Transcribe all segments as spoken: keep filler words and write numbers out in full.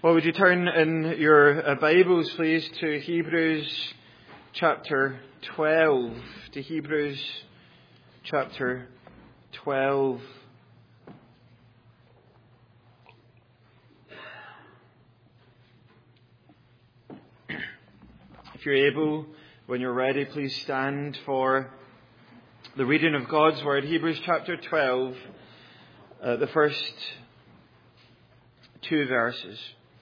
Well, would you turn in your uh, Bibles, please, to Hebrews chapter twelve. To Hebrews chapter twelve. If you're able, when you're ready, please stand for the reading of God's Word. Hebrews chapter twelve, uh, the first two verses.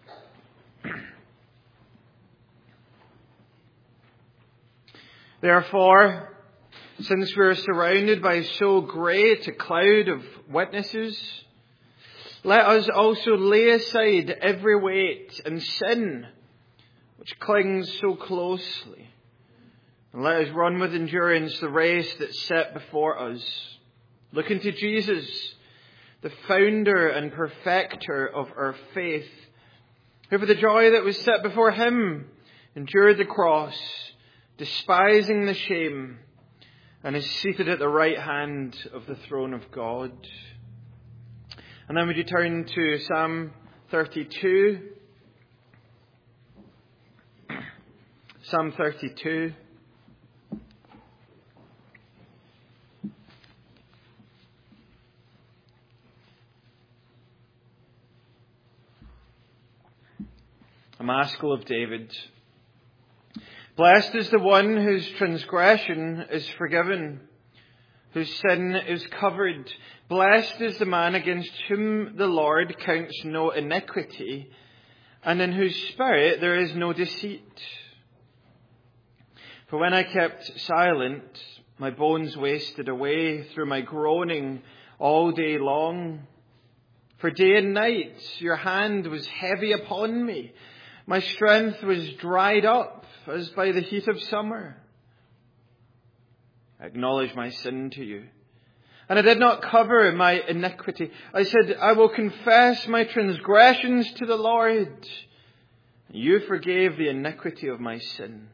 Therefore, since we are surrounded by so great a cloud of witnesses, let us also lay aside every weight and sin which clings so closely, and let us run with endurance the race that's set before us, looking to Jesus, the founder and perfecter of our faith, who for the joy that was set before him endured the cross, despising the shame, and is seated at the right hand of the throne of God. And then would you turn to Psalm thirty-two? Psalm thirty-two. A Maskil of David. Blessed is the one whose transgression is forgiven, whose sin is covered. Blessed is the man against whom the Lord counts no iniquity, and in whose spirit there is no deceit. For when I kept silent, my bones wasted away through my groaning all day long. For day and night your hand was heavy upon me. My strength was dried up as by the heat of summer. I acknowledged my sin to you, and I did not cover my iniquity. I said, I will confess my transgressions to the Lord. You forgave the iniquity of my sin.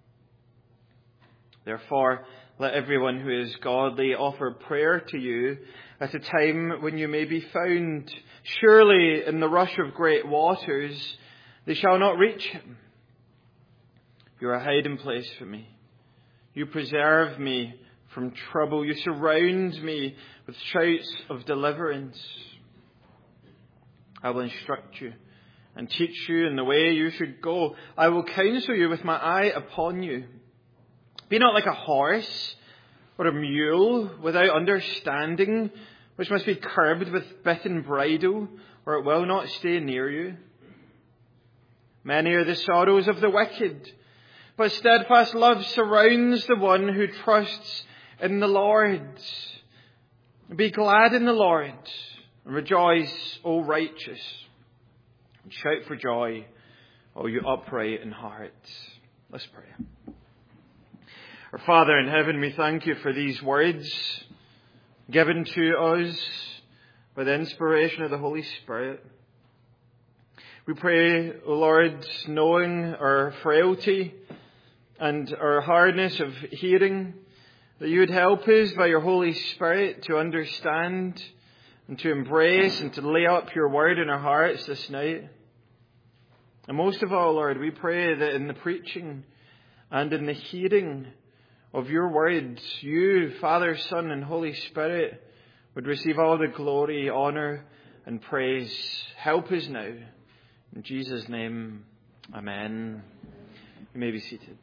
Therefore, let everyone who is godly offer prayer to you at a time when you may be found. Surely in the rush of great waters they shall not reach him. You are a hiding place for me. You preserve me from trouble. You surround me with shouts of deliverance. I will instruct you and teach you in the way you should go. I will counsel you with my eye upon you. Be not like a horse or a mule without understanding, which must be curbed with bit and bridle, or it will not stay near you. Many are the sorrows of the wicked, but steadfast love surrounds the one who trusts in the Lord. Be glad in the Lord, and rejoice, O righteous, and shout for joy, O you upright in heart. Let's pray. Our Father in heaven, we thank you for these words given to us by the inspiration of the Holy Spirit. We pray, O Lord, knowing our frailty and our hardness of hearing, that you would help us by your Holy Spirit to understand and to embrace and to lay up your word in our hearts this night. And most of all, Lord, we pray that in the preaching and in the hearing of your words, you, Father, Son, and Holy Spirit, would receive all the glory, honour, and praise. Help us now. In Jesus' name, amen. You may be seated.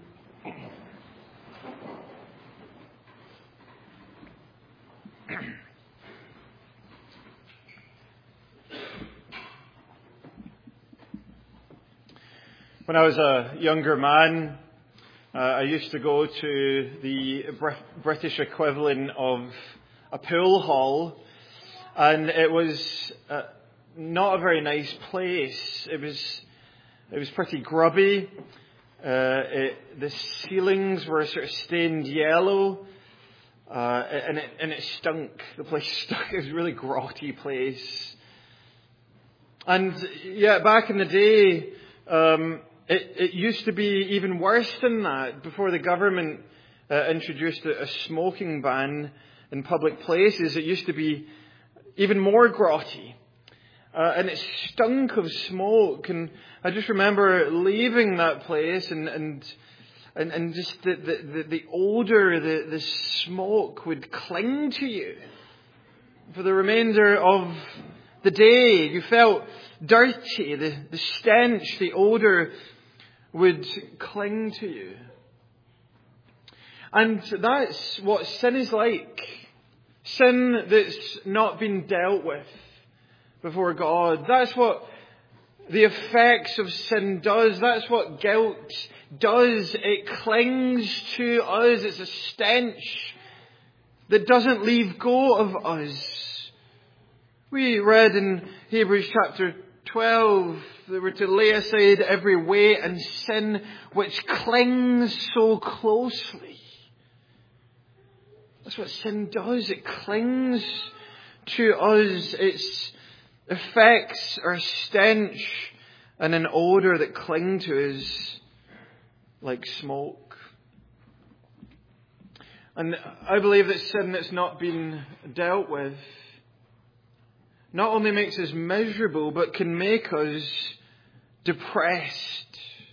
When I was a younger man, uh, I used to go to the Br- British equivalent of a pool hall, and it was uh, not a very nice place. It was it was pretty grubby. Uh, it, the ceilings were sort of stained yellow, uh, and it and it stunk. The place stunk. It was a really grotty place. And yeah, back in the day, um, it, it used to be even worse than that. Before the government uh, introduced a, a smoking ban in public places, it used to be even more grotty. Uh, and it stunk of smoke. And I just remember leaving that place and and and, and just the, the, the odour, the, the smoke would cling to you for the remainder of the day. You felt dirty. The, the stench, the odour would cling to you. And that's what sin is like. Sin that's not been dealt with before God. That's what the effects of sin does. That's what guilt does. It clings to us. It's a stench that doesn't leave go of us. We read in Hebrews chapter twelve that we're to lay aside every weight and sin which clings so closely. That's what sin does. It clings to us. Its effects are stench and an odour that cling to us like smoke. And I believe that sin that's not been dealt with not only makes us miserable, but can make us depressed.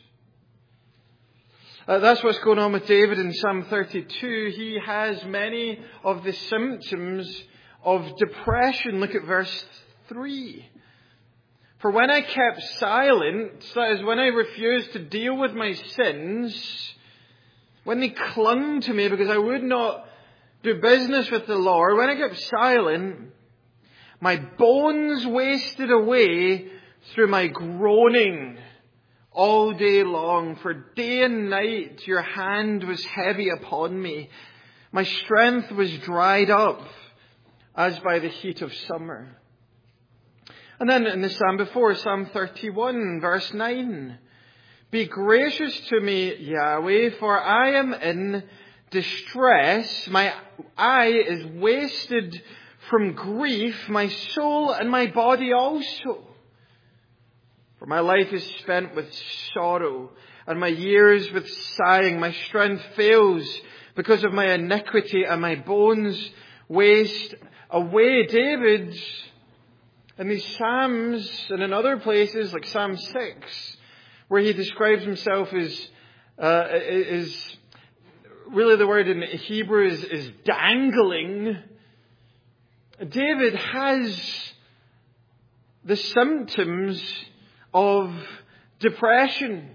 Uh, that's what's going on with David in Psalm thirty-two. He has many of the symptoms of depression. Look at verse three. For when I kept silent, that is, when I refused to deal with my sins, when they clung to me because I would not do business with the Lord, when I kept silent, my bones wasted away through my groaning all day long. For day and night your hand was heavy upon me. My strength was dried up as by the heat of summer. And then in the psalm before, Psalm thirty-one, verse nine. Be gracious to me, Yahweh, for I am in distress. My eye is wasted from grief, my soul and my body also. For my life is spent with sorrow, and my years with sighing. My strength fails because of my iniquity, and my bones waste away. David, in these Psalms and in other places, like Psalm six, where he describes himself as, uh, is really the word in Hebrew is, is dangling. David has the symptoms of depression.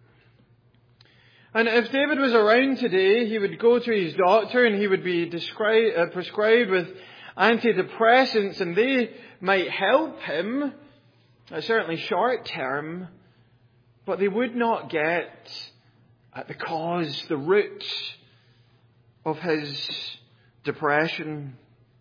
And if David was around today, he would go to his doctor and he would be described, uh, prescribed with antidepressants, and they might help him, uh, certainly short term, but they would not get at the cause, the root of his depression.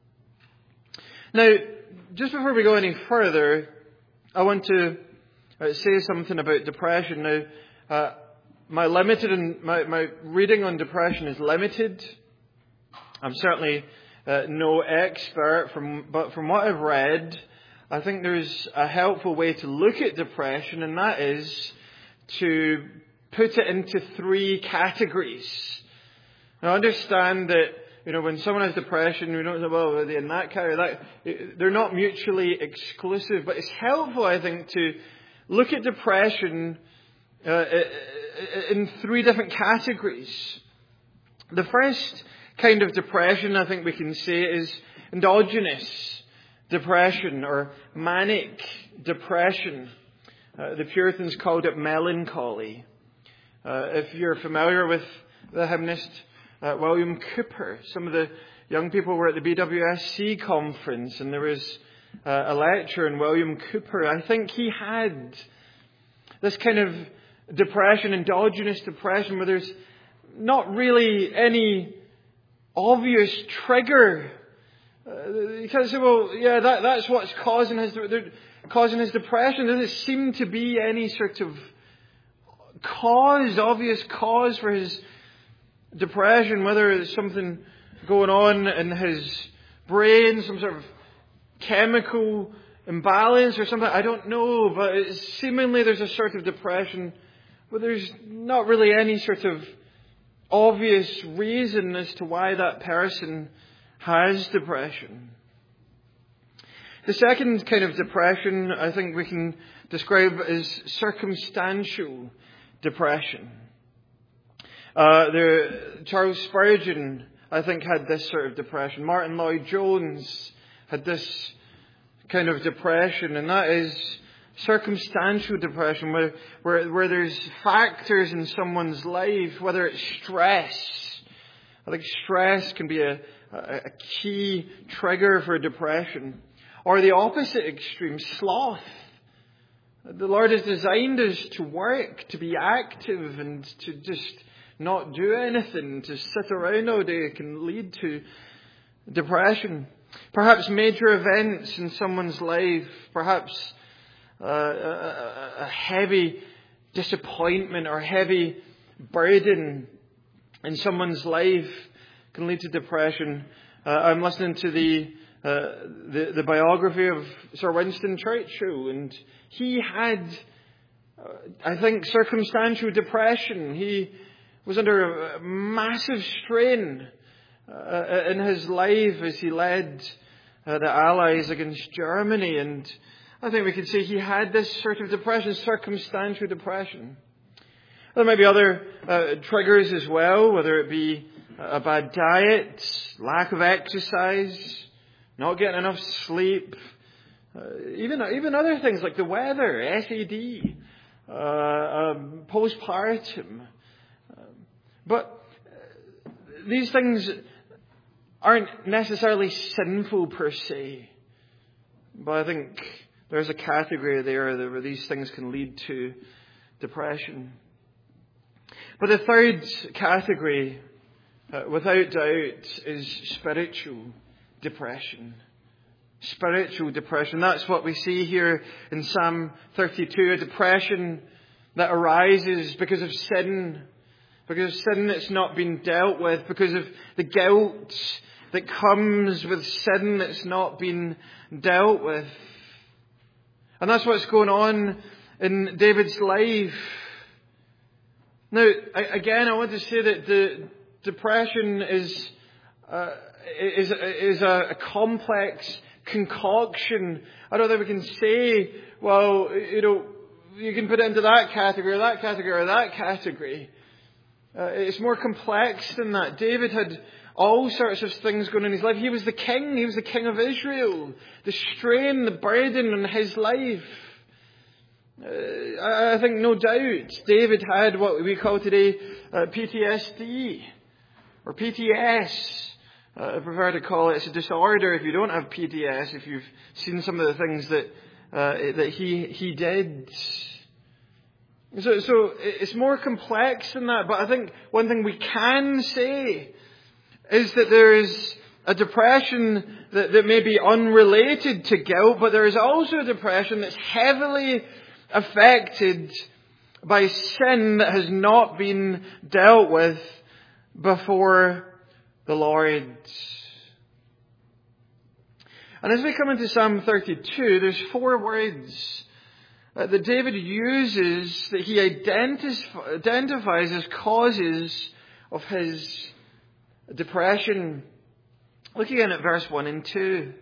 Now, just before we go any further, I want to uh, say something about depression. Now, uh, my limited and my, my reading on depression is limited. I'm certainly uh, no expert, from, but from what I've read, I think there's a helpful way to look at depression, and that is to put it into three categories. Now, understand that, you know, when someone has depression, we don't say, well, are they in that category? That, they're not mutually exclusive, but it's helpful, I think, to look at depression uh, in three different categories. The first kind of depression, I think we can say, is endogenous depression or manic depression. Uh, the Puritans called it melancholy. Uh, if you're familiar with the hymnist Uh, William Cooper. Some of the young people were at the B W S C conference, and there was uh, a lecture on William Cooper. I think he had this kind of depression, endogenous depression, where there's not really any obvious trigger. Uh, you can't say, well, yeah, that, that's what's causing his, causing his depression. There doesn't seem to be any sort of cause, obvious cause for his depression, whether it's something going on in his brain, some sort of chemical imbalance or something, I don't know, but it's seemingly there's a sort of depression where there's not really any sort of obvious reason as to why that person has depression. The second kind of depression, I think we can describe as circumstantial depression. Uh, the, Charles Spurgeon, I think, had this sort of depression. Martin Lloyd-Jones had this kind of depression, and that is circumstantial depression, where, where, where there's factors in someone's life, whether it's stress. I think stress can be a, a, a key trigger for depression. Or the opposite extreme, sloth. The Lord has designed us to work, to be active, and to just not do anything, to sit around all day. It can lead to depression. Perhaps major events in someone's life, perhaps uh, a, a heavy disappointment or heavy burden in someone's life can lead to depression. Uh, I'm listening to the, uh, the the biography of Sir Winston Churchill, and he had, uh, I think, circumstantial depression. He was under a massive strain uh, in his life as he led uh, the Allies against Germany, and I think we could say he had this sort of depression, circumstantial depression. There might be other uh, triggers as well, whether it be a bad diet, lack of exercise, not getting enough sleep, uh, even even other things like the weather, S A D, uh, um, postpartum. But these things aren't necessarily sinful per se. But I think there's a category there where these things can lead to depression. But the third category, uh, without doubt, is spiritual depression. Spiritual depression. That's what we see here in Psalm thirty-two, a depression that arises because of sin. Because of sin that's not been dealt with, because of the guilt that comes with sin that's not been dealt with. And that's what's going on in David's life. Now, again, I want to say that the depression is uh, is is a, a complex concoction. I don't think we can say, well, you know, you can put it into that category, or that category, or that category. Uh, it's more complex than that. David had all sorts of things going on in his life. He was the king. He was the king of Israel. The strain, the burden on his life. Uh, I, I think no doubt David had what we call today uh, P T S D or P T S. Uh, I prefer to call it. It's a disorder if you don't have P T S, if you've seen some of the things that uh, that he he did. So, so it's more complex than that. But I think one thing we can say is that there is a depression that, that may be unrelated to guilt, but there is also a depression that's heavily affected by sin that has not been dealt with before the Lord. And as we come into Psalm thirty-two, there's four words Uh, that David uses, that he identif- identifies as causes of his depression. Look again at verse one and two.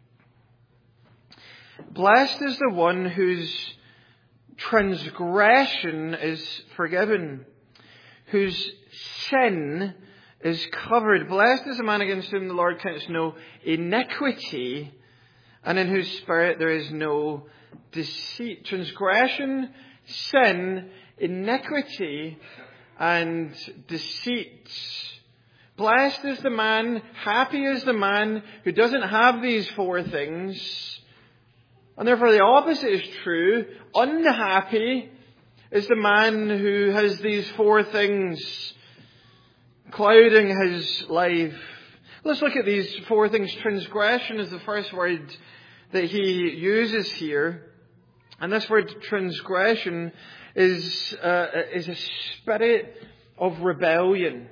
Blessed is the one whose transgression is forgiven, whose sin is covered. Blessed is the man against whom the Lord counts no iniquity, and in whose spirit there is no deceit. Transgression, sin, iniquity, and deceit. Blessed is the man, happy is the man who doesn't have these four things. And therefore the opposite is true. Unhappy is the man who has these four things clouding his life. Let's look at these four things. Transgression is the first word that he uses here. And this word transgression is, uh, is a spirit of rebellion.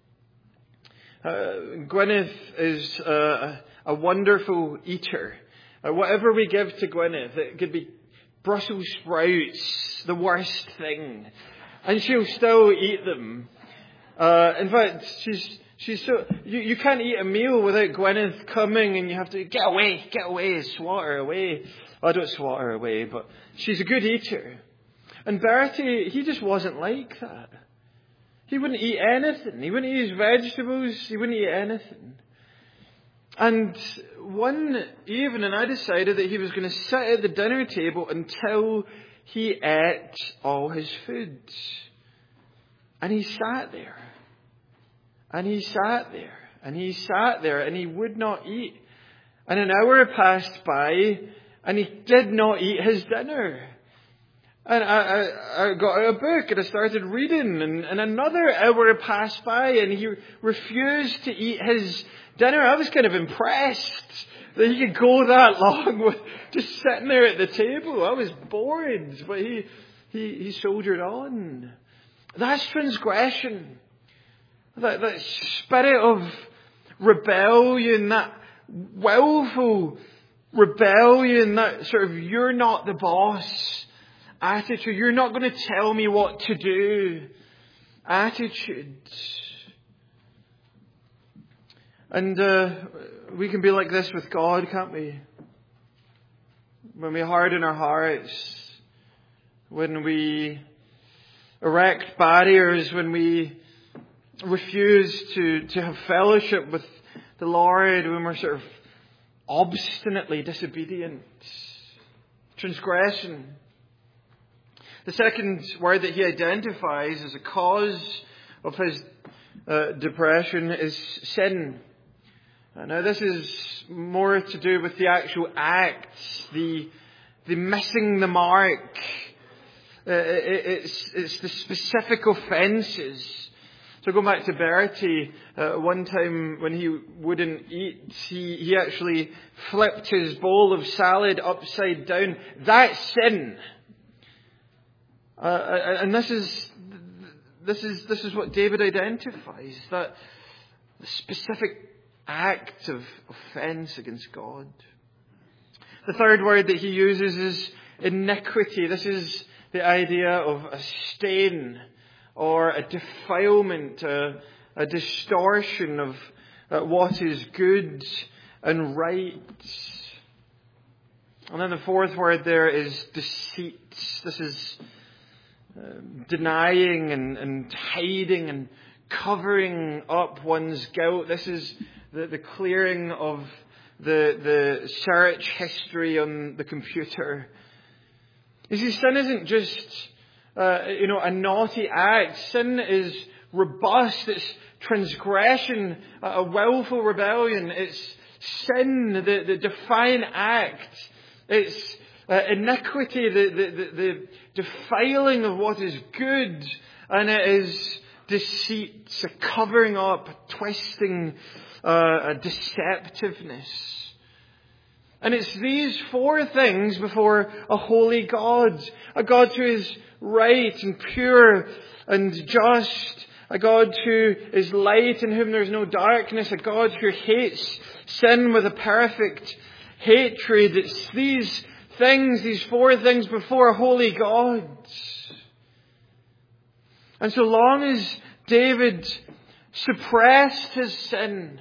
Uh, Gwyneth is uh, a wonderful eater. Uh, whatever we give to Gwyneth, it could be Brussels sprouts, the worst thing, and she'll still eat them. Uh, in fact, she's She's so, you, you can't eat a meal without Gwyneth coming and you have to, get away, get away, swat her away. Well, I don't swat her away, but she's a good eater. And Bertie, he just wasn't like that. He wouldn't eat anything. He wouldn't eat his vegetables. He wouldn't eat anything. And one evening I decided that he was going to sit at the dinner table until he ate all his food. And he sat there. And he sat there. And he sat there and he would not eat. And an hour passed by and he did not eat his dinner. And I, I, I got out a book and I started reading, and, and another hour passed by and he refused to eat his dinner. I was kind of impressed that he could go that long with just sitting there at the table. I was bored, but he, he, he soldiered on. That's transgression. That, that spirit of rebellion, that willful rebellion, that sort of you're not the boss attitude, you're not going to tell me what to do attitude. And uh, we can be like this with God, can't we? When we harden our hearts, when we erect barriers, when we refuse to, to have fellowship with the Lord, when we're sort of obstinately disobedient. Transgression. The second word that he identifies as a cause of his uh, depression is sin. Uh, now this is more to do with the actual acts, the the missing the mark. Uh, it, it's, it's the specific offences. So going back to Bertie, uh, one time when he wouldn't eat, he, he actually flipped his bowl of salad upside down. That's sin. Uh, and this is this is this is what David identifies, that the specific act of offence against God. The third word that he uses is iniquity. This is the idea of a stain or a defilement, a, a distortion of uh, what is good and right. And then the fourth word there is deceit. This is Um, denying and, and hiding and covering up one's guilt. This is the, the clearing of the, the search history on the computer. You see, sin isn't just, uh, you know, a naughty act. Sin is robust. It's transgression, a willful rebellion. It's sin, the, the defiant act. It's Uh, iniquity, the, the, the, the defiling of what is good, and it is deceit, a covering up, a twisting, uh, a deceptiveness. And it's these four things before a holy God, a God who is right and pure and just, a God who is light in whom there is no darkness, a God who hates sin with a perfect hatred. It's these things, these four things before a holy God. And so long as David suppressed his sin,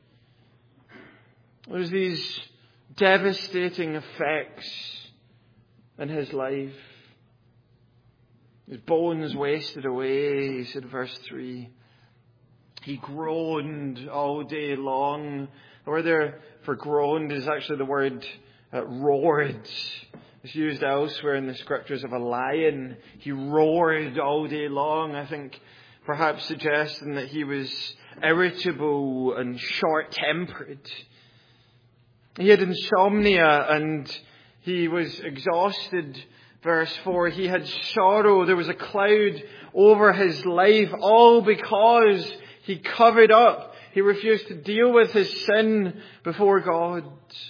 there's these devastating effects in his life. His bones wasted away, he said in verse three. He groaned all day long. The word there for groaned is actually the word Uh, roared. It's used elsewhere in the scriptures of a lion. He roared all day long, I think perhaps suggesting that he was irritable and short-tempered. He had insomnia and he was exhausted. Verse four, he had sorrow. There was a cloud over his life, all because he covered up. He refused to deal with his sin before God.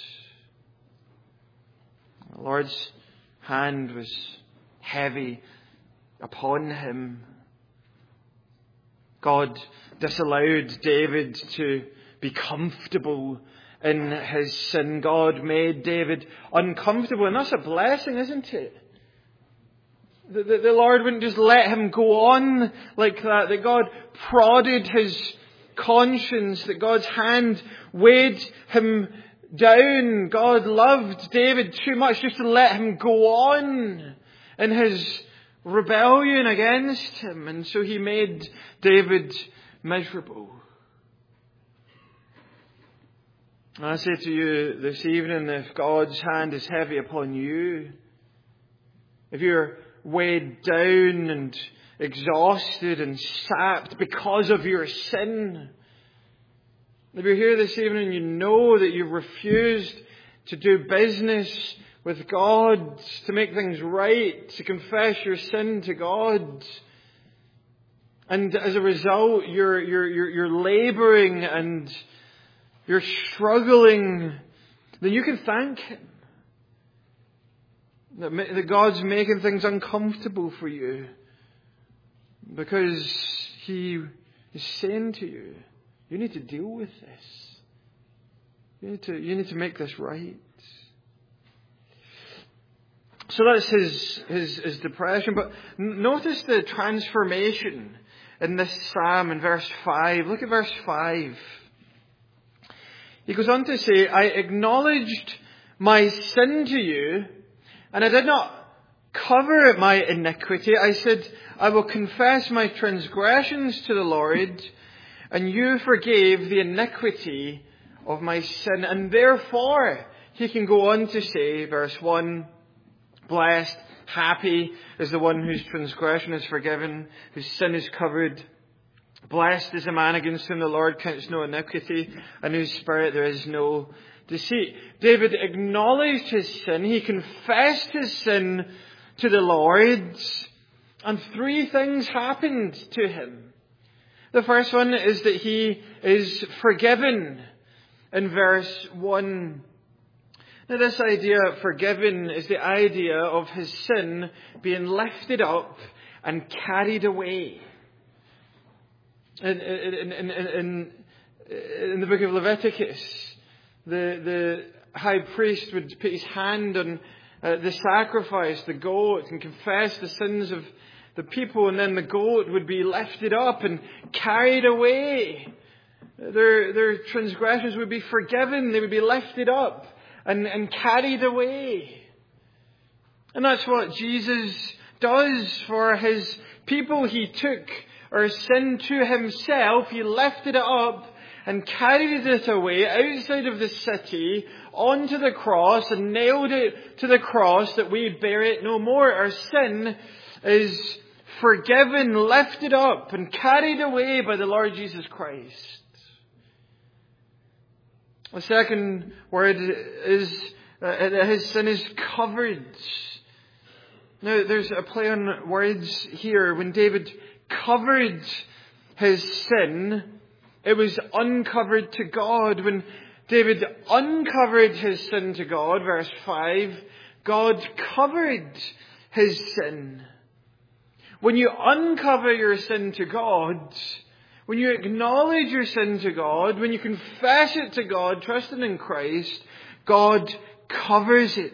The Lord's hand was heavy upon him. God disallowed David to be comfortable in his sin. God made David uncomfortable, and that's a blessing, isn't it? The, the, the Lord wouldn't just let him go on like that. That God prodded his conscience, that God's hand weighed him down. God loved David too much just to let him go on in his rebellion against him. And so he made David miserable. And I say to you this evening, if God's hand is heavy upon you, if you're weighed down and exhausted and sapped because of your sin, if you're here this evening and you know that you've refused to do business with God, to make things right, to confess your sin to God, and as a result you're you're you're, you're labouring and you're struggling, then you can thank Him that, that God's making things uncomfortable for you, because He is saying to you, you need to deal with this. You need to, you need to make this right. So that's his, his, his depression. But notice the transformation in this psalm in verse five. Look at verse five. He goes on to say, I acknowledged my sin to you, and I did not cover my iniquity. I said, I will confess my transgressions to the Lord, and you forgave the iniquity of my sin. And therefore, he can go on to say, verse one, blessed, happy is the one whose transgression is forgiven, whose sin is covered. Blessed is the man against whom the Lord counts no iniquity, and whose spirit there is no deceit. David acknowledged his sin. He confessed his sin to the Lord, and three things happened to him. The first one is that he is forgiven in verse one. Now, this idea of forgiven is the idea of his sin being lifted up and carried away. In, in, in, in, in the book of Leviticus, the, the high priest would put his hand on uh, the sacrifice, the goat, and confess the sins of the people, and then the goat would be lifted up and carried away. Their, their transgressions would be forgiven. They would be lifted up and, and carried away. And that's what Jesus does for his people. He took our sin to himself. He lifted it up and carried it away outside of the city onto the cross and nailed it to the cross that we bear it no more. Our sin is forgiven, lifted up, and carried away by the Lord Jesus Christ. The second word is uh, his sin is covered. Now, there's a play on words here. When David covered his sin, it was uncovered to God. When David uncovered his sin to God, verse five, God covered his sin. When you uncover your sin to God, when you acknowledge your sin to God, when you confess it to God, trusting in Christ, God covers it.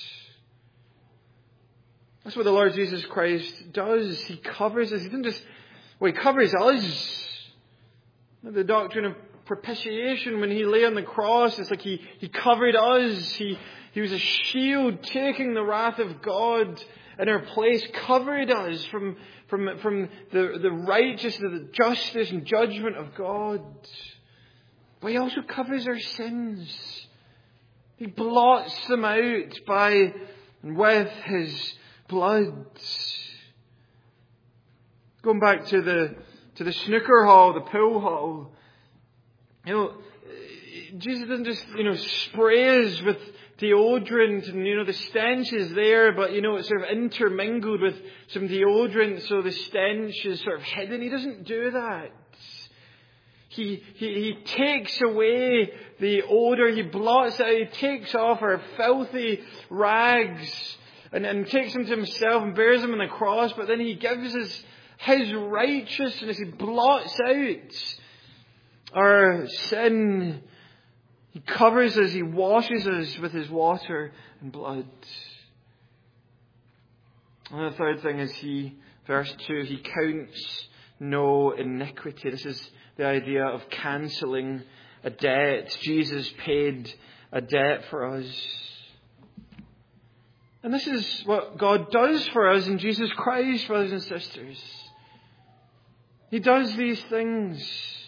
That's what the Lord Jesus Christ does. He covers us. He doesn't just, well, He covers us. The doctrine of propitiation, when He lay on the cross, it's like He, he covered us. He, he was a shield taking the wrath of God in our place, covered us from, from, from the, the righteousness, the justice and judgment of God. But He also covers our sins. He blots them out by and with His blood. Going back to the to the snooker hall, the pool hall, you know, Jesus didn't just, you know, spray us with deodorant and, you know, the stench is there, but, you know, it's sort of intermingled with some deodorant so the stench is sort of hidden. He doesn't do that. He, he, he takes away the odour, He blots it out, He takes off our filthy rags and, and takes them to Himself and bears them on the cross, but then He gives us His righteousness. He blots out our sin. He covers us. He washes us with His water and blood. And the third thing is He, verse two, He counts no iniquity. This is the idea of cancelling a debt. Jesus paid a debt for us. And this is what God does for us in Jesus Christ, brothers and sisters. He does these things.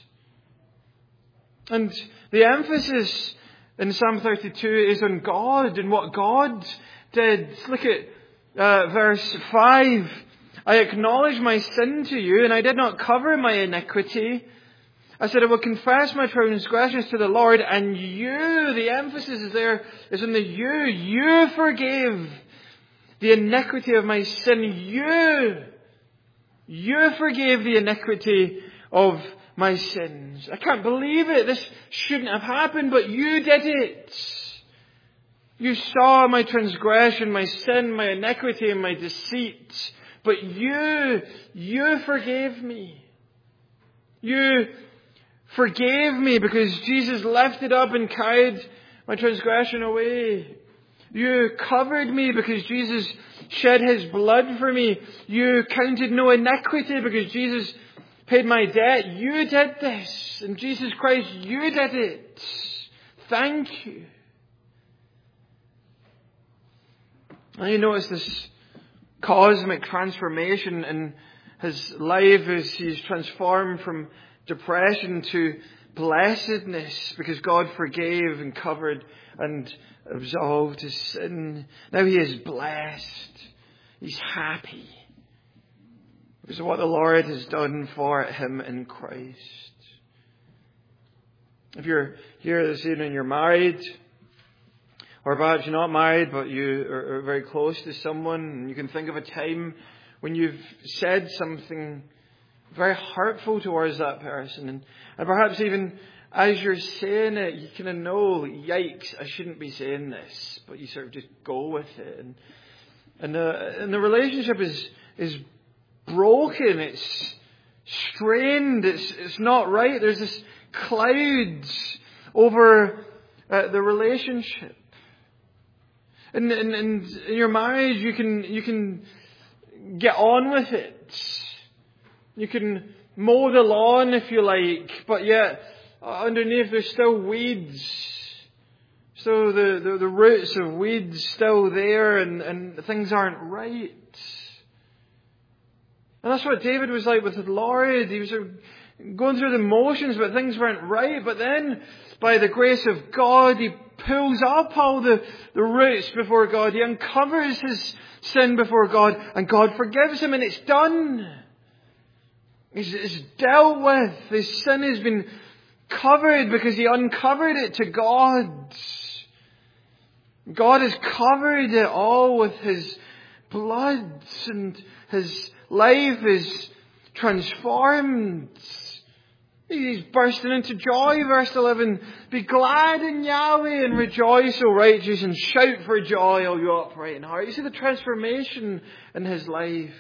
And the emphasis in Psalm thirty-two is on God and what God did. Look at uh, verse five. I acknowledge my sin to you, and I did not cover my iniquity. I said, I will confess my transgressions to the Lord, and you, the emphasis is there, is on the you. You forgave the iniquity of my sin. You, you forgave the iniquity of my sins. I can't believe it. This shouldn't have happened, but you did it. You saw my transgression, my sin, my iniquity, and my deceit. But you, you forgave me. You forgave me because Jesus lifted up and carried my transgression away. You covered me because Jesus shed His blood for me. You counted no iniquity because Jesus paid my debt. You did this. In Jesus Christ, you did it. Thank you. And you notice this cosmic transformation in His life as He's transformed from depression to blessedness because God forgave and covered and absolved His sin. Now He is blessed. He's happy because of what the Lord has done for Him in Christ. If you're here this evening, you're married, or perhaps you're not married, but you are very close to someone, and you can think of a time when you've said something very hurtful towards that person. And, and perhaps even as you're saying it, you kind of know, yikes, I shouldn't be saying this. But you sort of just go with it. And, and, the, and the relationship is, is broken. It's strained. It's, it's not right. There's this clouds over uh, the relationship. And, and, and in your marriage, you can, you can get on with it. You can mow the lawn if you like, but yet underneath there's still weeds. So the, the, the roots of weeds still there, and, and things aren't right. And that's what David was like with the Lord. He was sort of going through the motions, but things weren't right. But then, by the grace of God, He pulls up all the, the roots before God. He uncovers his sin before God, and God forgives him, and it's done. It's, it's dealt with. His sin has been covered because He uncovered it to God. God has covered it all with His blood, and His life is transformed. He's bursting into joy, verse eleven. Be glad in Yahweh and rejoice, O righteous, and shout for joy, O you upright in heart. You see the transformation in his life.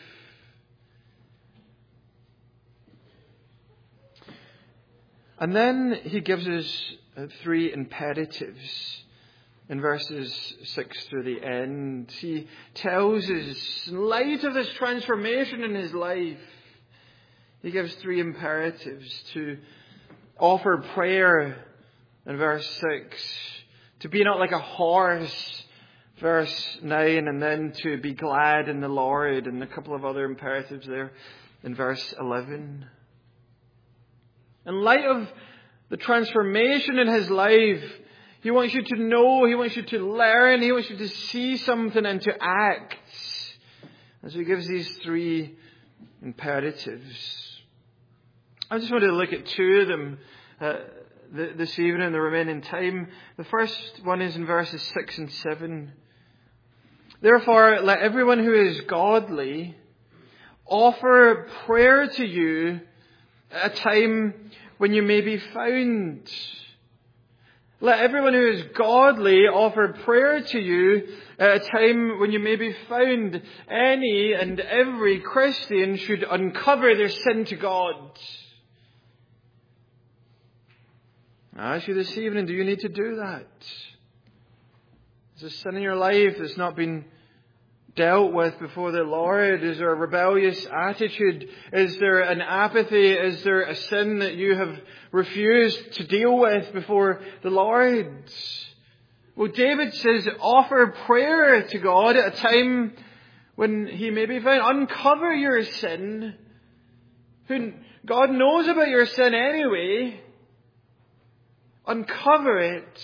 And then he gives us three imperatives in verses six through the end. He tells us, in light of this transformation in his life, he gives three imperatives: to offer prayer in verse six, to be not like a horse, verse nine, and then to be glad in the Lord, and a couple of other imperatives there in verse eleven. In light of the transformation in his life, he wants you to know, he wants you to learn, he wants you to see something and to act. And so he gives these three imperatives. I just wanted to look at two of them uh, this evening in the remaining time. The first one is in verses six and seven. Therefore, let everyone who is godly offer prayer to you at a time when you may be found. Let everyone who is godly offer prayer to you at a time when you may be found. Any and every Christian should uncover their sin to God. I ask you this evening, do you need to do that? Is there sin in your life that's not been dealt with before the Lord? Is there a rebellious attitude? Is there an apathy? Is there a sin that you have refused to deal with before the Lord? Well, David says, offer prayer to God at a time when he may be found. Uncover your sin. God knows about your sin anyway. Uncover it,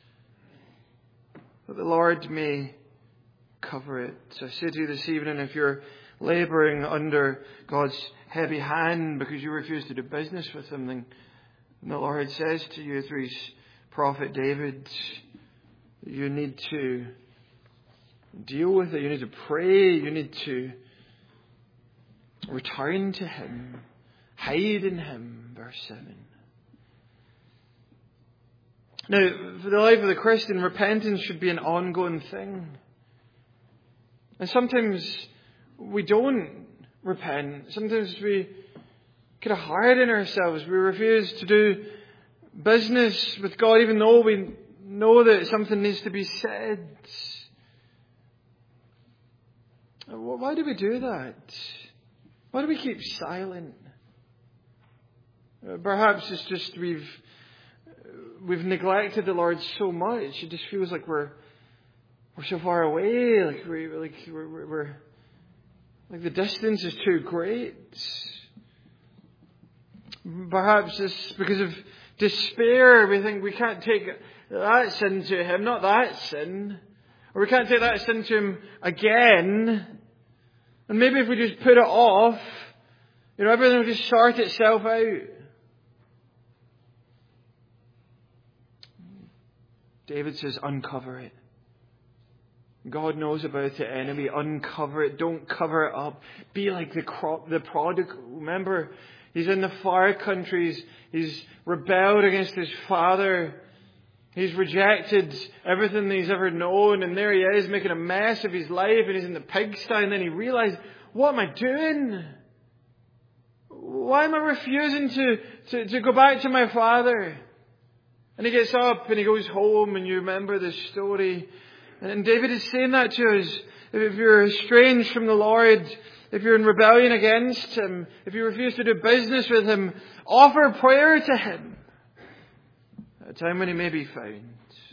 that the Lord may cover it. So I say to you this evening, if you're labouring under God's heavy hand because you refuse to do business with Him, then the Lord says to you through His prophet David, you need to deal with it. You need to pray. You need to return to Him. Hide in Him. Verse seven. Now, for the life of the Christian, repentance should be an ongoing thing. And sometimes we don't repent. Sometimes we kind of harden ourselves. We refuse to do business with God even though we know that something needs to be said. Why do we do that? Why do we keep silent? Perhaps it's just we've we've neglected the Lord so much. It just feels like we're we're so far away. Like we like we're, we're like the distance is too great. Perhaps it's because of despair. We think we can't take that sin to Him, not that sin, or we can't take that sin to Him again. And maybe if we just put it off, you know, everything will just sort itself out. David says, uncover it. God knows about it anyway. Uncover it. Don't cover it up. Be like the crop, the prodigal. Remember, he's in the far countries. He's rebelled against his father. He's rejected everything that he's ever known. And there he is making a mess of his life. And he's in the pigsty. And then he realized, what am I doing? Why am I refusing to, to, to go back to my father? And he gets up and he goes home, and you remember this story. And David is saying that to us. If you're estranged from the Lord, if you're in rebellion against Him, if you refuse to do business with Him, offer prayer to Him at a time when He may be found.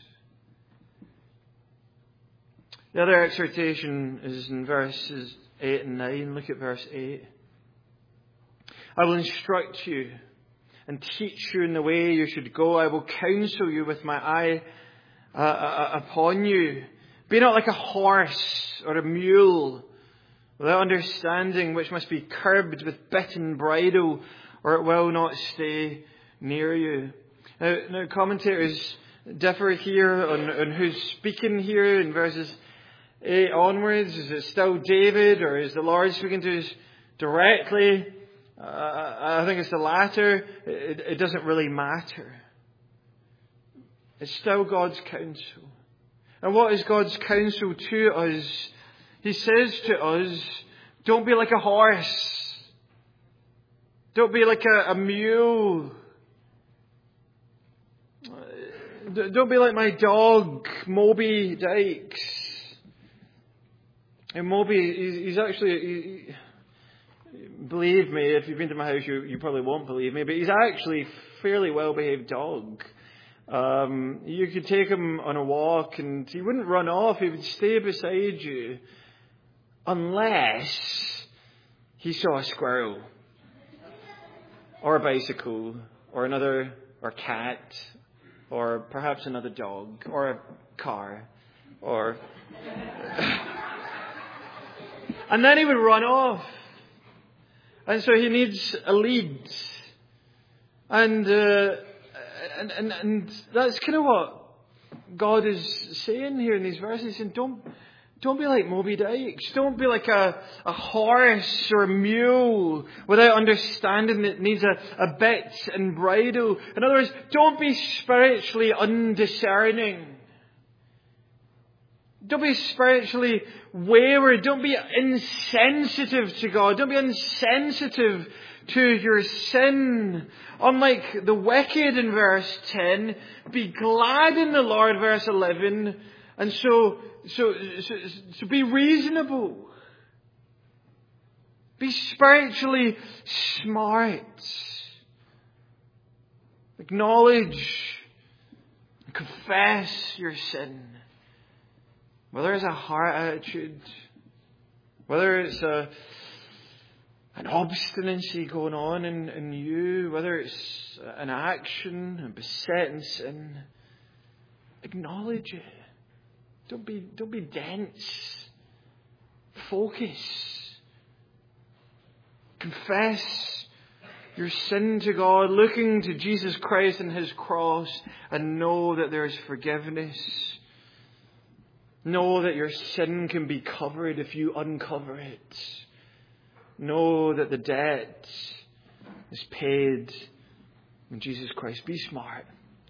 The other exhortation is in verses eight and nine. Look at verse eight. I will instruct you and teach you in the way you should go. I will counsel you with my eye uh, uh, upon you. Be not like a horse or a mule without understanding, which must be curbed with bit and bridle, or it will not stay near you. Now, now commentators differ here on, on who's speaking here in verses eight onwards. Is it still David, or is the Lord speaking to us directly? Uh, I think it's the latter. It, it doesn't really matter. It's still God's counsel. And what is God's counsel to us? He says to us, don't be like a horse. Don't be like a, a mule. Don't be like my dog, Moby Dykes. And Moby, he's actually... He, believe me, if you've been to my house, you, you probably won't believe me, but he's actually a fairly well-behaved dog. Um, you could take him on a walk and he wouldn't run off. He would stay beside you unless he saw a squirrel or a bicycle or another, or cat, or perhaps another dog or a car, or and then he would run off. And so he needs a lead. And, uh, and, and, and that's kind of what God is saying here in these verses. He's saying, don't, don't be like Moby Dykes. Don't be like a, a horse or a mule without understanding that it needs a, a bit and bridle. In other words, don't be spiritually undiscerning. Don't be spiritually wayward. Don't be insensitive to God. Don't be insensitive to your sin. Unlike the wicked in verse ten, be glad in the Lord, verse eleven, And so, so, so, so be reasonable. Be spiritually smart. Acknowledge and confess your sin. Whether it's a heart attitude, whether it's a, an obstinacy going on in, in you, whether it's an action, a besetting sin, acknowledge it. Don't be, don't be dense. Focus. Confess your sin to God, looking to Jesus Christ and His cross, and know that there is forgiveness. Know that your sin can be covered if you uncover it. Know that the debt is paid in Jesus Christ. Be smart.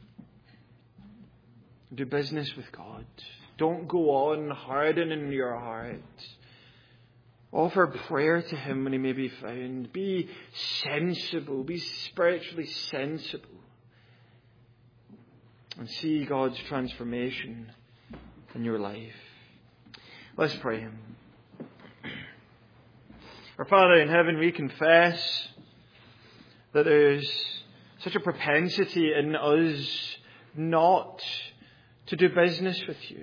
Do business with God. Don't go on hardening your heart. Offer prayer to Him when He may be found. Be sensible. Be spiritually sensible. And see God's transformation in your life. Let's pray. Our Father in heaven, we confess that there's such a propensity in us not to do business with you.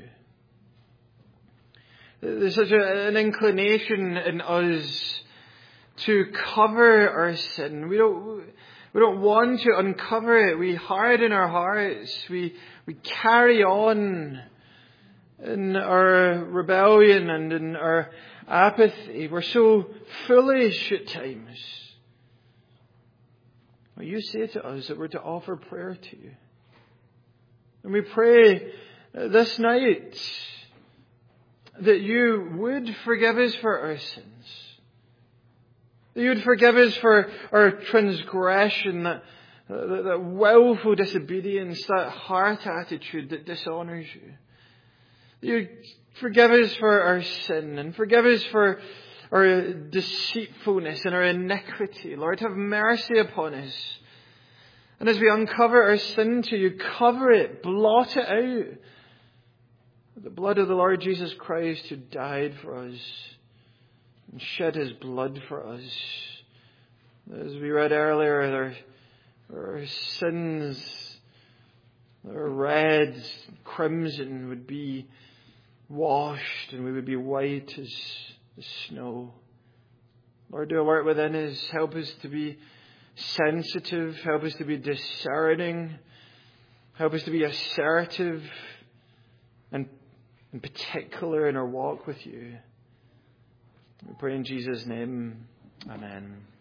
There's such a, an inclination in us to cover our sin. We don't, we don't want to uncover it. We harden our hearts. We, we carry on in our rebellion and in our apathy. We're so foolish at times. Well, you say to us that we're to offer prayer to you. And we pray this night that you would forgive us for our sins. That you would forgive us for our transgression, that, that, that willful disobedience, that heart attitude that dishonours you. That you would forgive us for our sin and forgive us for our deceitfulness and our iniquity. Lord, have mercy upon us. And as we uncover our sin to you, cover it, blot it out. The blood of the Lord Jesus Christ, who died for us and shed His blood for us. As we read earlier, our, our sins, our red, crimson, would be washed and we would be white as the snow. Lord, do a work within us. Help us to be sensitive. Help us to be discerning. Help us to be assertive and in particular in our walk with you. We pray in Jesus' name. Amen.